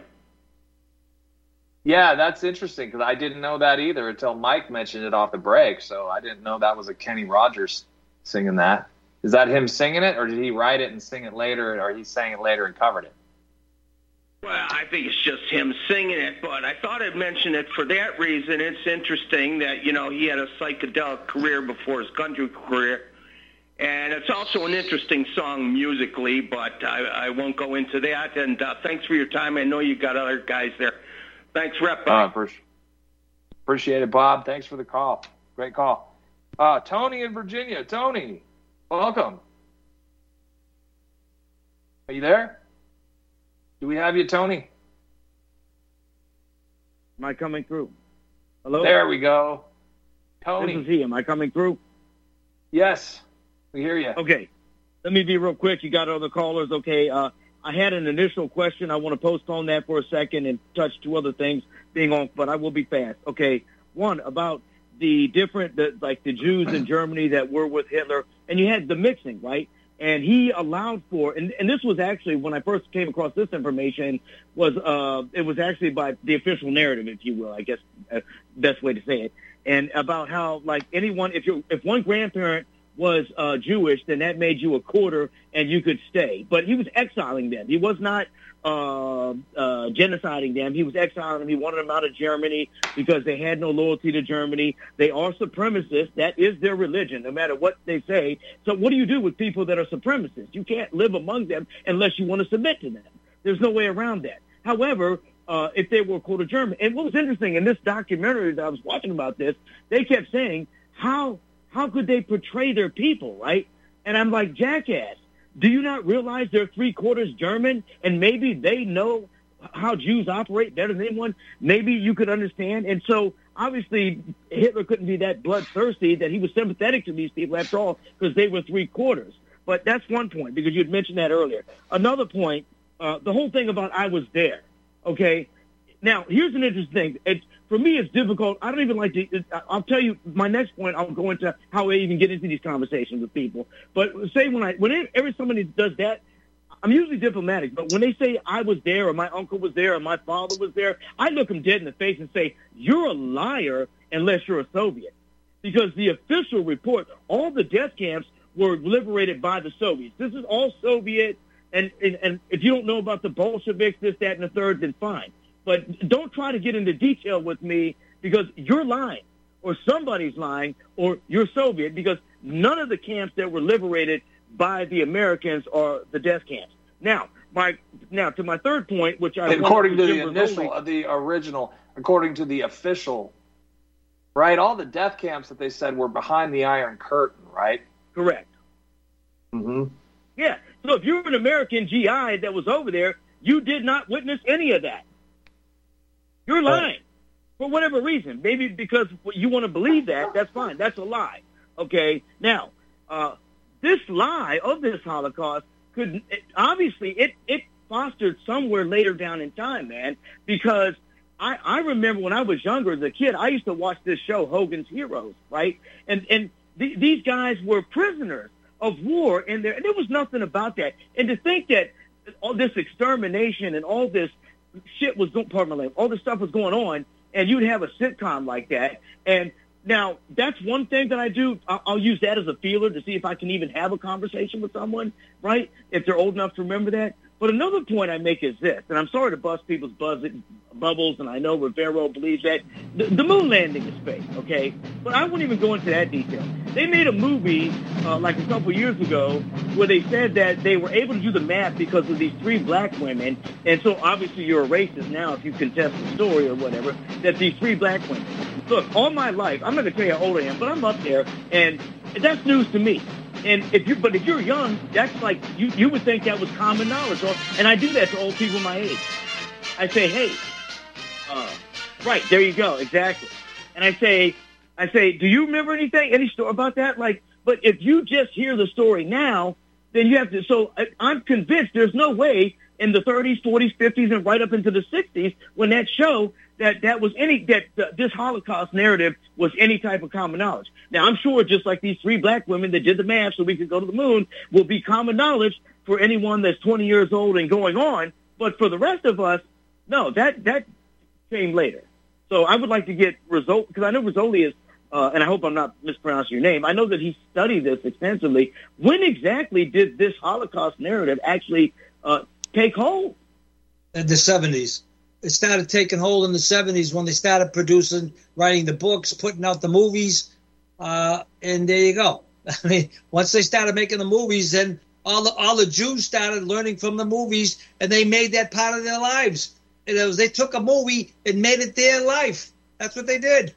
Yeah, that's interesting because I didn't know that either until Mike mentioned it off the break. So I didn't know that was a Kenny Rogers singing that. Is that him singing it, or did he write it and sing it later, or he sang it later and covered it? Well, I think it's just him singing it, but I thought I'd mention it for that reason. It's interesting that, you know, he had a psychedelic career before his country career, and it's also an interesting song musically, but I, I won't go into that. And uh, thanks for your time. I know you got other guys there. Thanks, Rep. Uh, appreciate it, Bob. Thanks for the call. Great call. Uh, Tony in Virginia. Tony, welcome. Are you there? Do we have you, Tony? Am I coming through? Hello? There we go. Tony. This is he. Am I coming through? Yes. We hear you. Okay. Let me be real quick. You got other callers. Okay. Uh, I had an initial question. I want to postpone that for a second and touch two other things being on, but I will be fast. Okay. one about the different, the, like the Jews in Germany that were with Hitler, and you had the mixing, right? And he allowed for, and, and this was actually, when I first came across this information, was uh, it was actually by the official narrative, if you will, I guess, uh, best way to say it, and about how, like, anyone, if you if one grandparent was uh, Jewish, then that made you a quarter, and you could stay. But he was exiling them. He was not uh, uh, genociding them. He was exiling them. He wanted them out of Germany because they had no loyalty to Germany. They are supremacists. That is their religion, no matter what they say. So what do you do with people that are supremacists? You can't live among them unless you want to submit to them. There's no way around that. However, uh, if they were quarter German, and what was interesting in this documentary that I was watching about this, they kept saying, how how could they portray their people, right? And I'm like, jackass. Do you not realize they're three-quarters German, and maybe they know how Jews operate better than anyone? Maybe you could understand. And so, obviously, Hitler couldn't be that bloodthirsty that he was sympathetic to these people, after all, because they were three-quarters. But that's one point, because you had mentioned that earlier. Another point, uh, the whole thing about I was there, okay? Now, here's an interesting thing. It, for me, it's difficult. I don't even like to it, – I'll tell you my next point. I'll go into how I even get into these conversations with people. But say when I – whenever somebody does that, I'm usually diplomatic. But when they say I was there or my uncle was there or my father was there, I look them dead in the face and say, you're a liar unless you're a Soviet. Because the official report, all the death camps were liberated by the Soviets. This is all Soviet. And, and, and if you don't know about the Bolsheviks, this, that, and the third, then fine. But don't try to get into detail with me because you're lying or somebody's lying or you're Soviet, because none of the camps that were liberated by the Americans are the death camps. Now, my now to my third point, which I according to the Jim initial, Rizzoli, the original, according to the official, right? All the death camps that they said were behind the Iron Curtain, right? Correct. Mm-hmm. Yeah. So if you're an American G I that was over there, you did not witness any of that. You're lying for whatever reason. Maybe because you want to believe that. That's fine. That's a lie. Okay. Now, uh, this lie of this Holocaust could it, obviously it it fostered somewhere later down in time, man. Because I I remember when I was younger as a kid, I used to watch this show Hogan's Heroes, right? And and th- these guys were prisoners of war, and there and there was nothing about that. And to think that all this extermination and all this shit was going, pardon my language, all this stuff was going on, and you'd have a sitcom like that. And now that's one thing that I do. I'll, I'll use that as a feeler to see if I can even have a conversation with someone, right? If they're old enough to remember that. But another point I make is this, and I'm sorry to bust people's buzz, bubbles, and I know Rivero believes that the, the moon landing is fake, okay? But I won't even go into that detail. They made a movie uh, like a couple years ago where they said that they were able to do the math because of these three black women, and so obviously you're a racist now if you contest the story or whatever, that these three black women. Look, all my life, I'm not going to tell you how old I am, but I'm up there, and that's news to me. And if you, but if you're young, that's like you, you would think that was common knowledge. Or, and I do that to old people my age. I say, hey, uh, right there you go, exactly. And I say, I say, do you remember anything, any story about that? Like, but if you just hear the story now, then you have to. So I, I'm convinced there's no way in the thirties, forties, fifties, and right up into the sixties when that show that that was any that uh, this Holocaust narrative was any type of common knowledge. Now, I'm sure just like these three black women that did the math so we could go to the moon will be common knowledge for anyone that's twenty years old and going on. But for the rest of us, no, that that came later. So I would like to get Rizzoli, because I know Rizzoli is, uh, and I hope I'm not mispronouncing your name. I know that he studied this extensively. When exactly did this Holocaust narrative actually uh, take hold? In the seventies. It started taking hold in the seventies when they started producing, writing the books, putting out the movies, uh, and there you go. I mean, once they started making the movies, then all the all the Jews started learning from the movies, and they made that part of their lives. And it was, they took a movie and made it their life. That's what they did.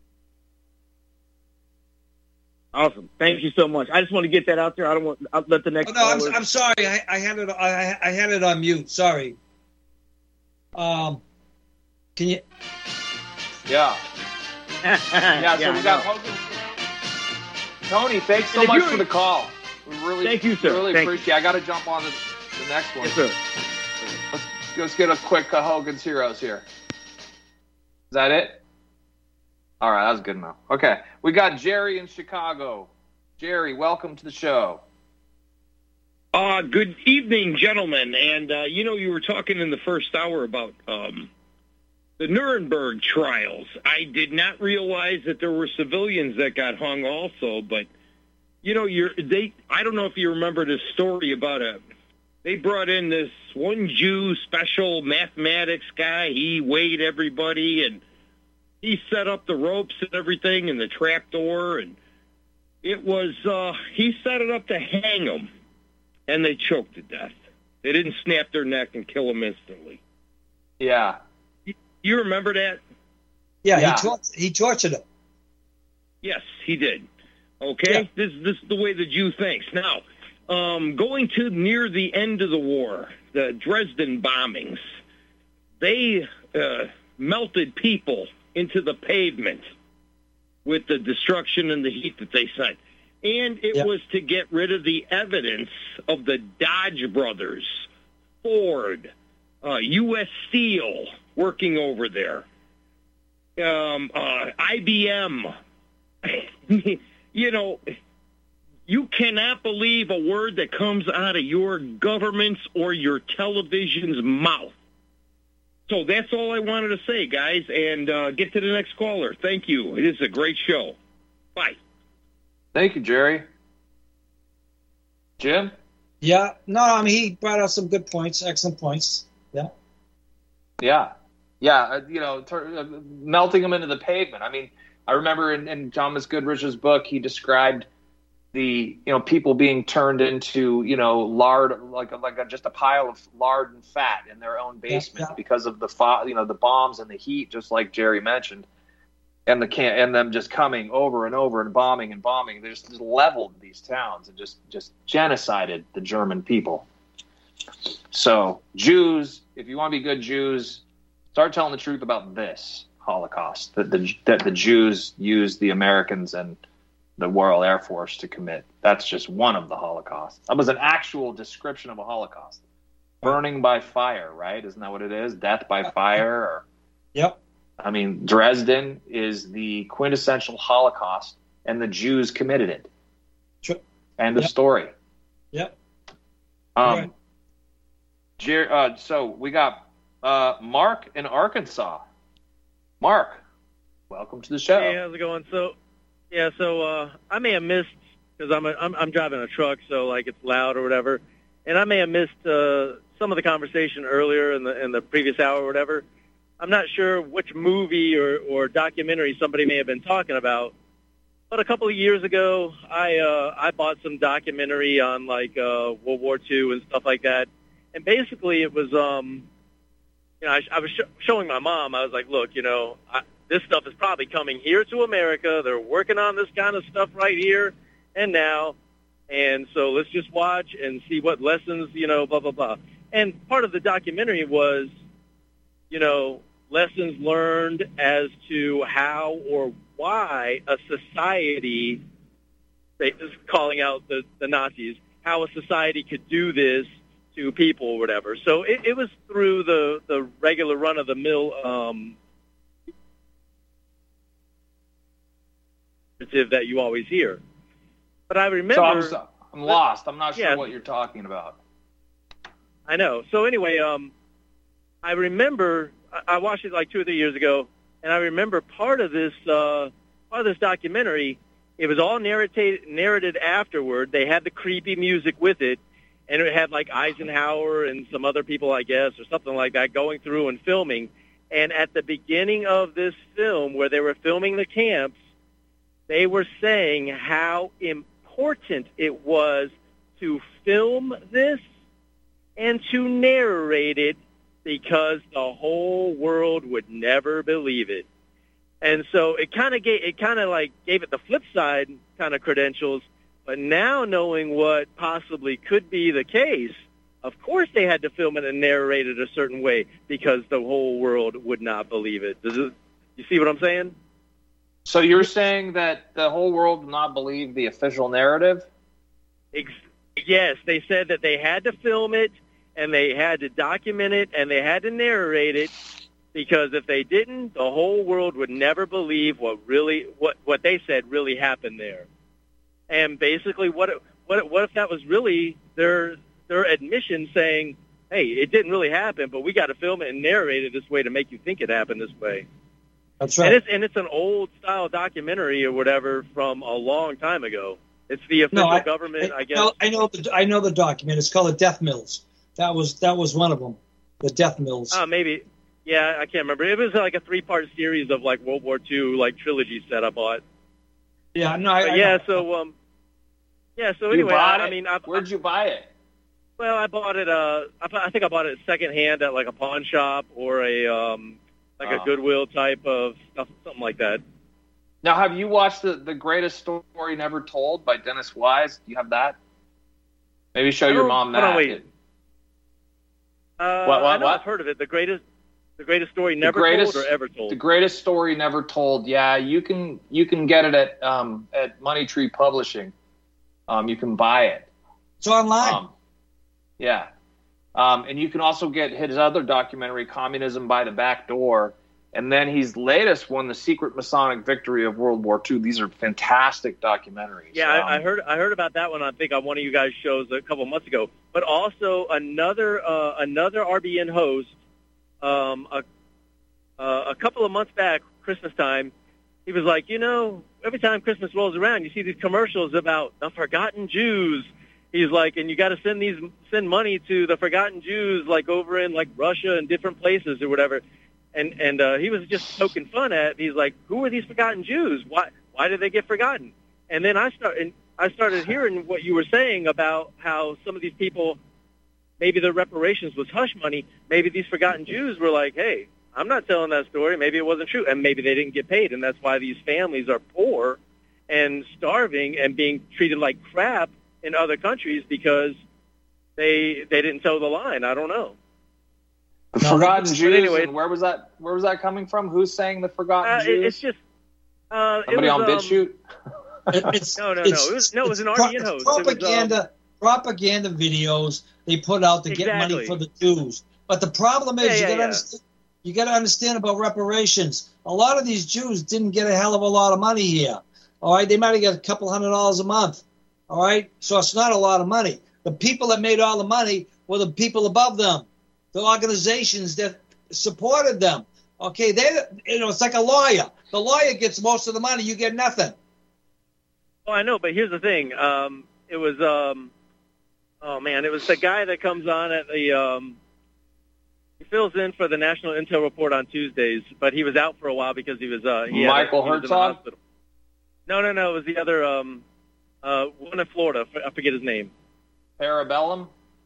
Awesome. Thank you so much. I just want to get that out there. I don't want. I'll let the next. Oh, no, I'm, I'm sorry. I, I had it. I, I had it on mute. Sorry. Um, can you? Yeah. yeah, so yeah, we got Hogan. Tony, thanks so much for the call. We really, Thank you, sir. Really Thank appreciate it. I got to jump on the, the next one. Yes, sir. Let's, let's get a quick uh, Hogan's Heroes here. Is that it? All right, that was good enough. Okay, we got Jerry in Chicago. Jerry, welcome to the show. Uh, good evening, gentlemen. And, uh, you know, you were talking in the first hour about um, the Nuremberg trials. I did not realize that there were civilians that got hung also, but, you know, you're, they. I don't know if you remember this story about a, they brought in this one Jew special mathematics guy. He weighed everybody, and he set up the ropes and everything and the trapdoor, and it was, uh, he set it up to hang them. And they choked to death. They didn't snap their neck and kill them instantly. Yeah. You, you remember that? Yeah, Yeah. he, tor- he tortured him. Yes, he did. Okay? Yeah. This, this is the way the Jew thinks. Now, um, going to near the end of the war, the Dresden bombings, they uh, melted people into the pavement with the destruction and the heat that they sent. And it Yeah. was to get rid of the evidence of the Dodge brothers, Ford, uh, U S Steel working over there, um, uh, I B M. You know, you cannot believe a word that comes out of your government's or your television's mouth. So that's all I wanted to say, guys, and uh, get to the next caller. Thank you. It is a great show. Bye. Thank you, Jerry. Jim? Yeah, no, I mean, he brought out some good points, excellent points. Yeah. Yeah. Yeah, uh, you know, tur- uh, melting them into the pavement. I mean, I remember in, in Thomas Goodrich's book, he described the, you know, people being turned into, you know, lard, like a, like a, just a pile of lard and fat in their own basement Yeah. because of the, fo- you know, the bombs and the heat, just like Jerry mentioned. And the can and them just coming over and over and bombing and bombing. They just, just leveled these towns and just, just genocided the German people. So Jews, if you want to be good Jews, start telling the truth about this Holocaust that the that the Jews used the Americans and the Royal Air Force to commit. That's just one of the Holocausts. That was an actual description of a Holocaust. Burning by fire, right? Isn't that what it is? Death by fire. Or, Yep. I mean, Dresden is the quintessential Holocaust, and the Jews committed it. Sure. End of Yep. story. Yep. Um, Right. Jer- uh, so we got uh, Mark in Arkansas. Mark, welcome to the show. Hey, how's it going? So, yeah, so uh, I may have missed because I'm, a, I'm I'm driving a truck, so like it's loud or whatever, and I may have missed uh, some of the conversation earlier in the in the previous hour or whatever. I'm not sure which movie or, or documentary somebody may have been talking about, but a couple of years ago, I uh, I bought some documentary on like uh, World War Two and stuff like that, and basically it was um, you know I, I was sh- showing my mom. I was like, look, you know, I, this stuff is probably coming here to America. They're working on this kind of stuff right here and now, and so let's just watch and see what lessons, you know, blah blah blah. And part of the documentary was, you know, lessons learned as to how or why a society, they, calling out the, the Nazis, how a society could do this to people or whatever. So it, it was through the, the regular run-of-the-mill um, narrative that you always hear. But I remember... So I'm, I'm lost. I'm not sure yeah. what you're talking about. I know. So anyway, um, I remember... I watched it like two or three years ago, and I remember part of this uh, part of this documentary. It was all narrated narrated afterward. They had the creepy music with it, and it had like Eisenhower and some other people, I guess, or something like that, going through and filming. And at the beginning of this film, where they were filming the camps, they were saying how important it was to film this and to narrate it, because the whole world would never believe it. And so it kind of gave it kind of like gave it the flip side kind of credentials. But now knowing what possibly could be the case, of course they had to film it and narrate it a certain way because the whole world would not believe it. Does it you see what I'm saying? So you're saying that the whole world did not believe the official narrative? Ex- yes, they said that they had to film it, and they had to document it, and they had to narrate it, Because if they didn't, the whole world would never believe what really what, what they said really happened there. And basically, what if, what if, what if that was really their their admission saying, "Hey, it didn't really happen, but we got to film it and narrate it this way to make you think it happened this way." That's right. And it's and it's an old style documentary or whatever from a long time ago. It's the official No, I, government, I, I guess. know, I know the I know the document. It's called the Death Mills. That was that was one of them. The Death Mills. Oh, maybe. Yeah, I can't remember. It was like a three-part series of like World War Two like trilogy set I bought. Yeah, no, I, But I yeah. know. So um, yeah. So You anyway, bought I, it? I mean, I, Where'd you buy it? well, I bought it. Uh, I, I think I bought it secondhand at like a pawn shop or a um, like Oh. a Goodwill type of stuff, something like that. Now, have you watched the, the Greatest Story Never Told by Dennis Wise? Do you have that? Maybe show your Oh, mom hold that. on, wait. Uh, What, what, I know what? I've heard of it. The greatest, the greatest story The never greatest- told or ever told. The Greatest Story Never Told. Yeah, you can you can get it at um, at Money Tree Publishing. Um, you can buy it. It's online. Um, yeah, um, and you can also get his other documentary, Communism by the Back Door, and then his latest one, The Secret Masonic Victory of World War Two. These are fantastic documentaries. Yeah, Um, I, I heard. I heard about that one. I think on one of you guys' shows a couple months ago. But also another uh, another R B N host, um, a uh, a couple of months back, Christmas time, he was like, you know, every time Christmas rolls around, you see these commercials about the forgotten Jews. He's like, and you got to send these send money to the forgotten Jews, like over in like Russia and different places or whatever. And and uh, he was just poking fun at. He's like, who are these forgotten Jews? Why why did they get forgotten? And then I start and I started hearing what you were saying about how some of these people, maybe the reparations was hush money. Maybe these forgotten Jews were like, hey, I'm not telling that story. Maybe it wasn't true, and maybe they didn't get paid, and that's why these families are poor and starving and being treated like crap in other countries because they they didn't toe the line. I don't know. The No, Forgotten but Jews. anyway- and where was that? Where was that coming from? Who's saying the Forgotten Uh, it, Jews? it's just uh, Somebody it was, on um, BitChute. It's, No, no, no. it's- It was no, it was an it's R B N pro- host. it's It was, um, Propaganda, propaganda videos they put out to get money Exactly. for the Jews. But the problem is, Yeah, you yeah, got to yeah. understand. You got to understand about reparations. A lot of these Jews didn't get a hell of a lot of money here. All right, they might have got a couple hundred dollars a month. All right, so it's not a lot of money. The people that made all the money were the people above them, the organizations that supported them. Okay, they, you know, it's like a lawyer. The lawyer gets most of the money. You get nothing. Oh, I know, but here's the thing. Um, it was, um, oh man, it was the guy that comes on at the. Um, he fills in for the National Intel Report on Tuesdays, but he was out for a while because he was. Uh, he had a- Michael he was in the Herzog? hospital. No, no, no. It was the other um, uh, one in Florida. I forget his name. Parabellum.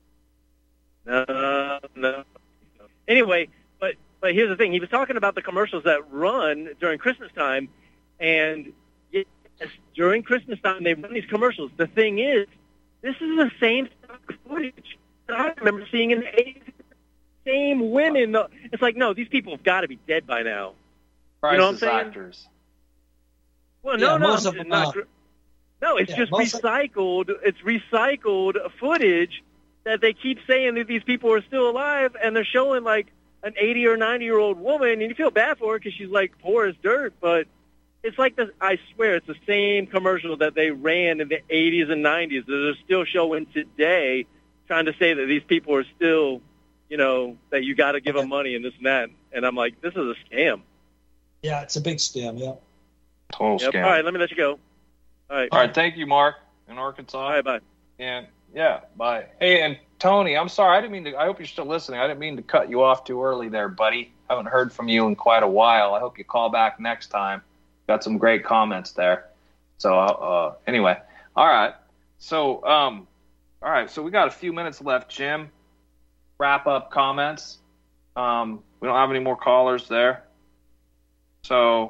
No, no. Anyway, but but here's the thing. He was talking about the commercials that run during Christmas time, and yes, during Christmas time they run these commercials. The thing is, this is the same stock footage that I remember seeing in the eighties. Same women. It's like, no, these people have got to be dead by now. You know what I'm Crisis saying? actors. Well, Yeah, no, no, most I'm of them not are. gr- no, it's Yeah, just most of- recycled. It's recycled footage that they keep saying that these people are still alive, and they're showing like an eighty or ninety year old woman, and you feel bad for her because she's like poor as dirt. But it's like this. I swear, it's the same commercial that they ran in the eighties and nineties that they're still showing today, trying to say that these people are still, you know, that you got to give them money and this and that. And I'm like, this is a scam. Yeah, it's a big scam. Yeah. Total Yep. scam. All right, let me let you go. All right. All right, thank you, Mark, in Arkansas. All right, bye. And yeah, bye. Hey, and Tony, I'm sorry. I didn't mean to. I hope you're still listening. I didn't mean to cut you off too early there, buddy. I haven't heard from you in quite a while. I hope you call back next time. Got some great comments there. So uh, anyway, all right. So um, all right. So we got a few minutes left, Jim. Wrap up comments. Um, we don't have any more callers there. So,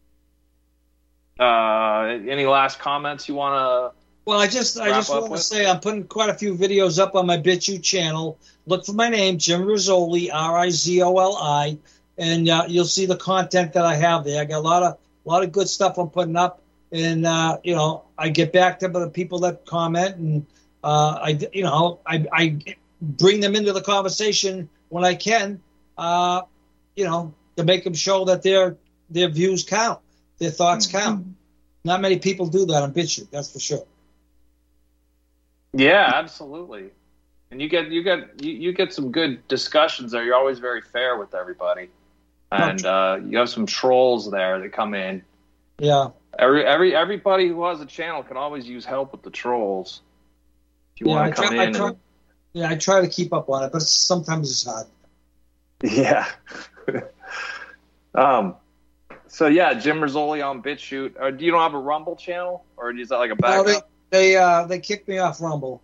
uh, any last comments you want to? Well, I just I Wrap just up want to with? say I'm putting quite a few videos up on my BitChute channel. Look for my name, Jim Rizzoli, R I Z O L I, and uh, you'll see the content that I have there. I got a lot of a lot of good stuff I'm putting up, and uh, you know I get back to the people that comment, and uh, I you know I, I bring them into the conversation when I can. Uh, you know, to make them show that their their views count, their thoughts mm-hmm. count. Not many people do that on BitChute, that's for sure. Yeah, absolutely. And you get you get you, you get some good discussions there. You're always very fair with everybody, and uh, you have some trolls there that come in. Yeah. Every every everybody who has a channel can always use help with the trolls. If you yeah, want to come try, in. I try, and... Yeah, I try to keep up on it, but sometimes it's hard. Yeah. um. So yeah, Jim Rizzoli on BitChute. Or do you don't have a Rumble channel, or is that like a backup? No, they they uh they kicked me off Rumble.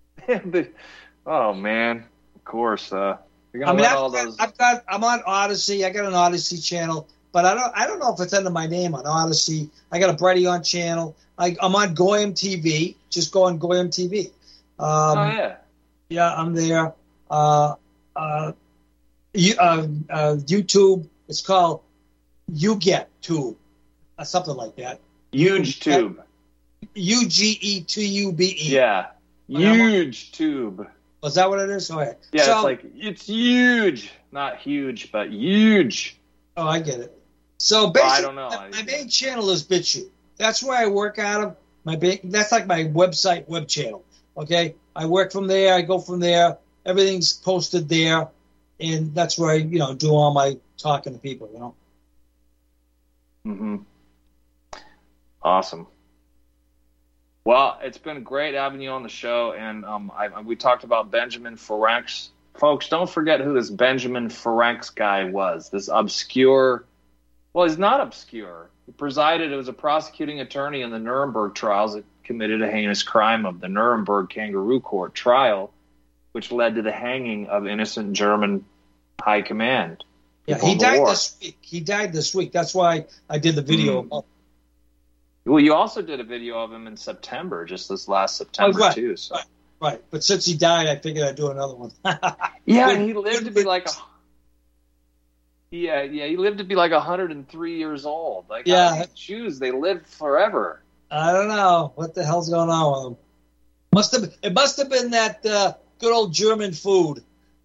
Oh man, of course. Uh, you're gonna I mean, let I've, all got, those. I've got I'm on Odyssey. I got an Odyssey channel, but I don't I don't know if it's under my name on Odyssey. I got a Brighteon channel. I, I'm on Goyam T V. Just go on Goyam T V. Um, oh yeah. Yeah, I'm there. Uh, uh, you, uh, uh, YouTube. It's called You Get Tube, uh, something like that. Huge Tube. U G E T U B E. Yeah. Huge Tube. Was that what it is? Oh, yeah. Yeah, so, it's like, it's huge. Not huge, but huge. Oh, I get it. So basically, well, I don't know. my, my main channel is BitChute. That's where I work out of. My ba- That's like my website, web channel. Okay? I work from there. I go from there. Everything's posted there. And that's where I, you know, do all my talking to people, you know? Mm-hmm. Awesome. Well, it's been great having you on the show, and um, I, we talked about Benjamin Ferencz. Folks, don't forget who this Benjamin Ferencz guy was. This obscure, well, he's not obscure. He presided as a prosecuting attorney in the Nuremberg trials that committed a heinous crime of the Nuremberg Kangaroo Court trial, which led to the hanging of innocent German high command. Yeah, he died war. this week. He died this week. That's why I did the video. Mm. Well, you also did a video of him in September, just this last September, oh, right, too. So. Right, right. But since he died, I figured I'd do another one. Yeah, and he lived to be like a... Yeah, yeah, he lived to be like one hundred three years old. Like, yeah. How do you Jews, they lived forever. I don't know. What the hell's going on with him? Must have, it must have been that uh, good old German food.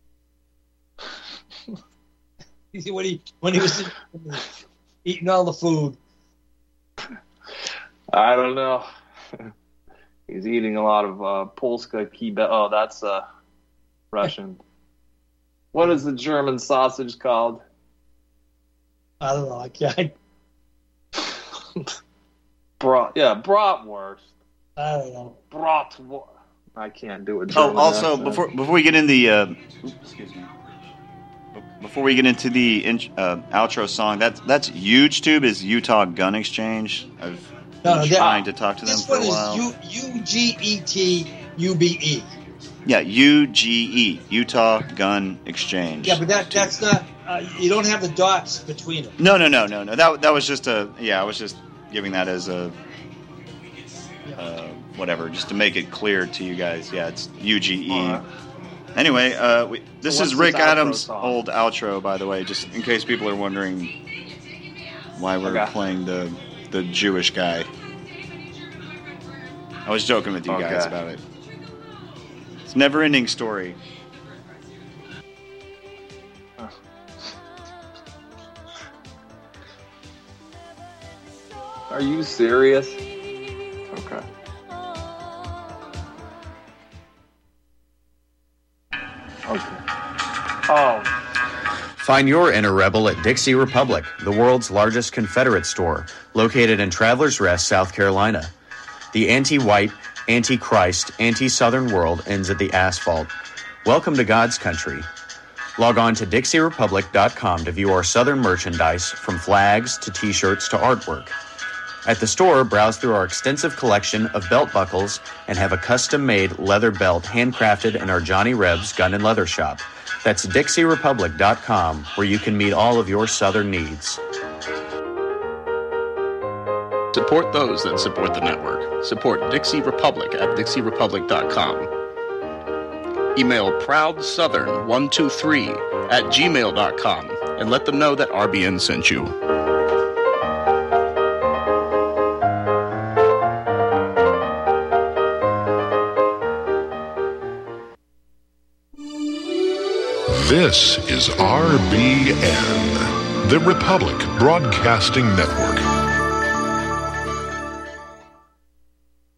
when he when he was eating all the food. I don't know. He's eating a lot of uh, Polska kibe. Oh, that's uh, Russian. What is the German sausage called? I don't know. I can't. Brat. Yeah, bratwurst. I don't know. Bratwurst. I can't do it. Oh, also accent. before before we get in the uh, excuse me. Before we get into the in, uh, outro song, that's that's YouTube is Utah Gun Exchange. I've no, been that, trying to talk to them this for a one while. Is U G E T U B E. Yeah, U G E, Utah Gun Exchange. Yeah, but that that's not. Uh, you don't have the dots between them. No, no, no, no, no. That that was just a. Yeah, I was just giving that as a. Uh, whatever, just to make it clear to you guys. Yeah, it's U G E. Right. Anyway, uh, we, this so is Rick Adams' song? old outro, by the way, just in case people are wondering why we're okay. playing the the Jewish guy. I was joking with you okay. guys about it. It's a never-ending story. Are you serious? Okay. Okay. Oh. Find your inner rebel at Dixie Republic, the world's largest Confederate store, located in Travelers Rest, South Carolina. The anti-white, anti-Christ, anti-Southern world ends at the asphalt. Welcome to God's country. Log on to Dixie Republic dot com to view our Southern merchandise, from flags to T-shirts to artwork. At the store, browse through our extensive collection of belt buckles and have a custom-made leather belt handcrafted in our Johnny Rebs Gun and Leather Shop. That's Dixie Republic dot com, where you can meet all of your Southern needs. Support those that support the network. Support Dixie Republic at Dixie Republic dot com. Email proud southern one two three at gmail dot com and let them know that R B N sent you. This is R B N, the Republic Broadcasting Network.